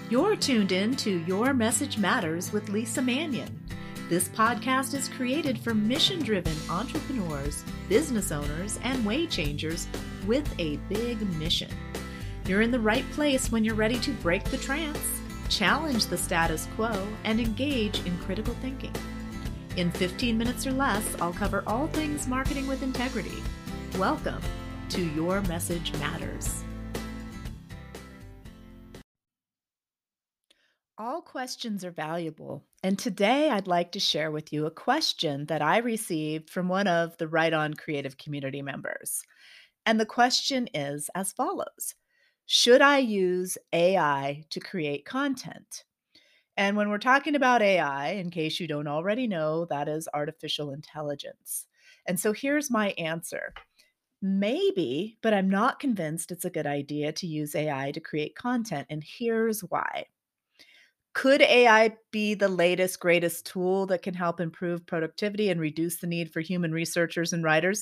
You're tuned in to Your Message Matters with Lisa Mannion. This podcast is created for mission-driven entrepreneurs, business owners, and way changers with a big mission. You're in the right place when you're ready to break the trance, challenge the status quo, and engage in critical thinking. In 15 minutes or less, I'll cover all things marketing with integrity. Welcome to Your Message Matters. All questions are valuable, and today I'd like to share with you a question that I received from one of the Right On Creative community members. And the question is as follows: should I use AI to create content? And when we're talking about AI, in case you don't already know, that is artificial intelligence. And so here's my answer. Maybe, but I'm not convinced it's a good idea to use AI to create content, and here's why. Could AI be the latest, greatest tool that can help improve productivity and reduce the need for human researchers and writers?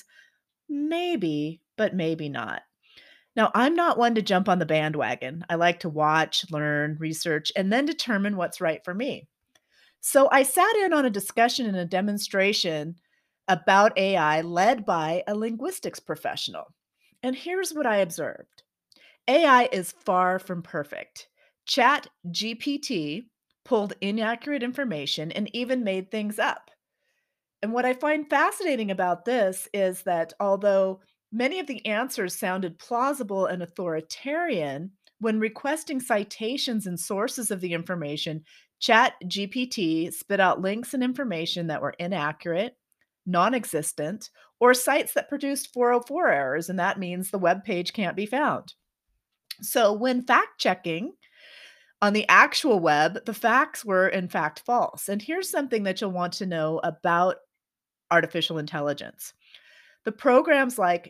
Maybe, but maybe not. Now, I'm not one to jump on the bandwagon. I like to watch, learn, research, and then determine what's right for me. So I sat in on a discussion and a demonstration about AI led by a linguistics professional. And here's what I observed. AI is far from perfect. Chat GPT pulled inaccurate information and even made things up. And what I find fascinating about this is that although many of the answers sounded plausible and authoritarian, when requesting citations and sources of the information, Chat GPT spit out links and information that were inaccurate, non existent, or sites that produced 404 errors, and that means the web page can't be found. So, when fact checking on the actual web, the facts were in fact false. And here's something that you'll want to know about artificial intelligence. The programs like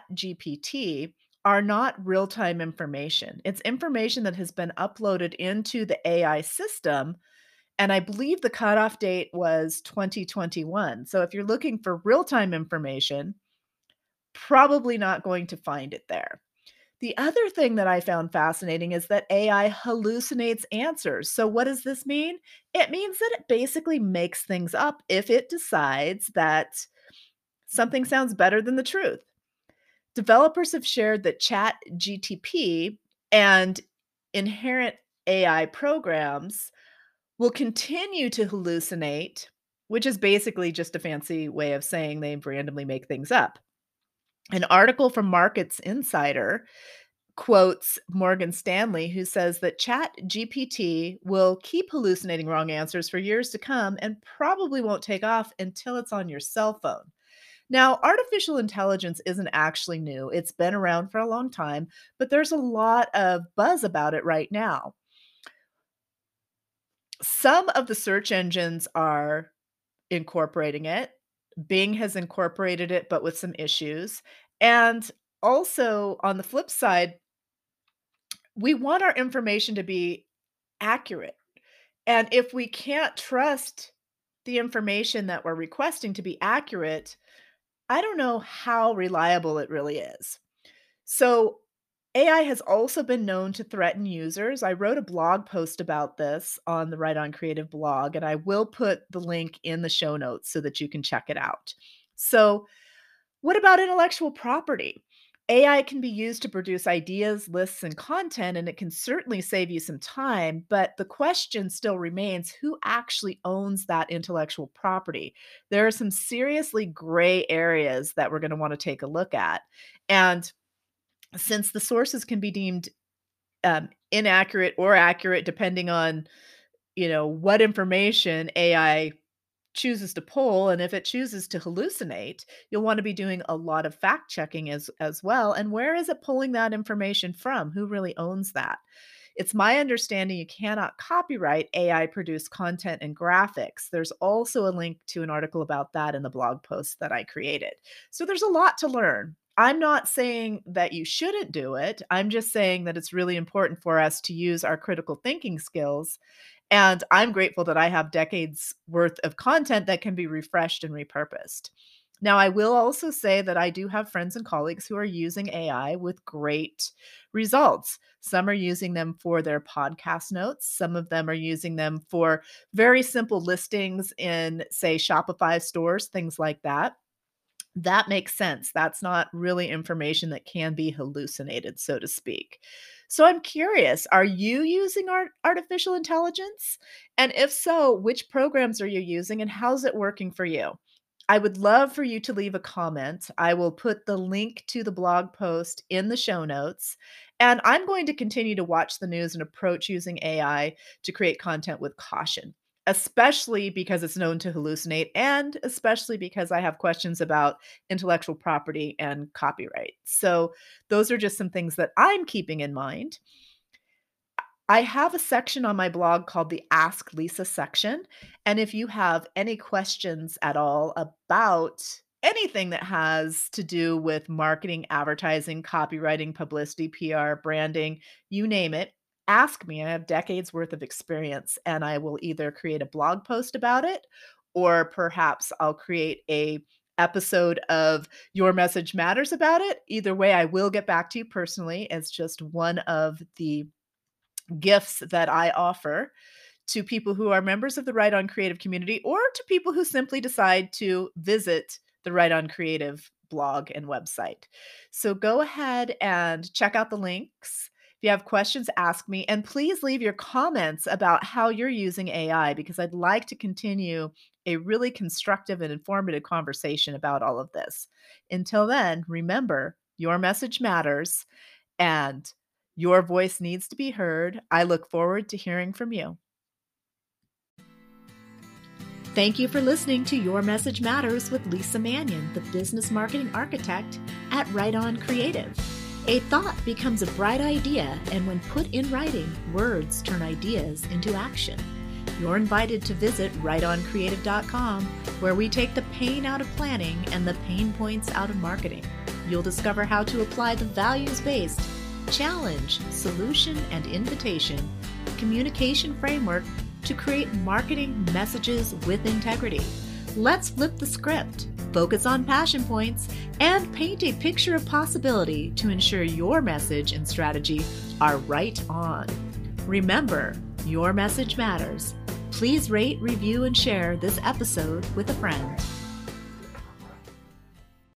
ChatGPT are not real time information. It's information that has been uploaded into the AI system. And I believe the cutoff date was 2021. So, if you're looking for real time information, probably not going to find it there. The other thing that I found fascinating is that AI hallucinates answers. So, what does this mean? It means that it basically makes things up if it decides that something sounds better than the truth. Developers have shared that ChatGTP and inherent AI programs will continue to hallucinate, which is basically just a fancy way of saying they randomly make things up. An article from Markets Insider quotes Morgan Stanley, who says that Chat GPT will keep hallucinating wrong answers for years to come and probably won't take off until it's on your cell phone. Now, artificial intelligence isn't actually new. It's been around for a long time, but there's a lot of buzz about it right now. Some of the search engines are incorporating it. Bing has incorporated it, but with some issues. And also, on the flip side, we want our information to be accurate. And if we can't trust the information that we're requesting to be accurate, I don't know how reliable it really is. So, AI has also been known to threaten users. I wrote a blog post about this on the Right On Creative blog, and I will put the link in the show notes so that you can check it out. So, what about intellectual property? AI can be used to produce ideas, lists, and content, and it can certainly save you some time. But the question still remains, who actually owns that intellectual property? There are some seriously gray areas that we're going to want to take a look at. And since the sources can be deemed inaccurate or accurate, depending on what information AI chooses to pull, and if it chooses to hallucinate, you'll want to be doing a lot of fact checking as well. And where is it pulling that information from? Who really owns that? It's my understanding you cannot copyright AI produced content and graphics. There's also a link to an article about that in the blog post that I created. So there's a lot to learn. I'm not saying that you shouldn't do it. I'm just saying that it's really important for us to use our critical thinking skills. And I'm grateful that I have decades worth of content that can be refreshed and repurposed. Now, I will also say that I do have friends and colleagues who are using AI with great results. Some are using them for their podcast notes. Some of them are using them for very simple listings in, say, Shopify stores, things like that. That makes sense. That's not really information that can be hallucinated, so to speak. So I'm curious, are you using artificial intelligence? And if so, which programs are you using and how's it working for you? I would love for you to leave a comment. I will put the link to the blog post in the show notes. And I'm going to continue to watch the news and approach using AI to create content with caution, especially because it's known to hallucinate, and especially because I have questions about intellectual property and copyright. So, those are just some things that I'm keeping in mind. I have a section on my blog called the Ask Lisa section. And if you have any questions at all about anything that has to do with marketing, advertising, copywriting, publicity, PR, branding, you name it, ask me. I have decades worth of experience, and I will either create a blog post about it or perhaps I'll create a episode of Your Message Matters about it. Either way, I will get back to you personally. It's just one of the gifts that I offer to people who are members of the Right On Creative community or to people who simply decide to visit the Right On Creative blog and website. So go ahead and check out the links. If you have questions, ask me. And please leave your comments about how you're using AI because I'd like to continue a really constructive and informative conversation about all of this. Until then, remember, your message matters and your voice needs to be heard. I look forward to hearing from you. Thank you for listening to Your Message Matters with Lisa Mannion, the business marketing architect at Right On Creative. A thought becomes a bright idea, and when put in writing, words turn ideas into action. You're invited to visit rightoncreative.com, where we take the pain out of planning and the pain points out of marketing. You'll discover how to apply the values-based challenge, solution, and invitation communication framework to create marketing messages with integrity. Let's flip the script, focus on passion points, and paint a picture of possibility to ensure your message and strategy are right on. Remember, your message matters. Please rate, review, and share this episode with a friend.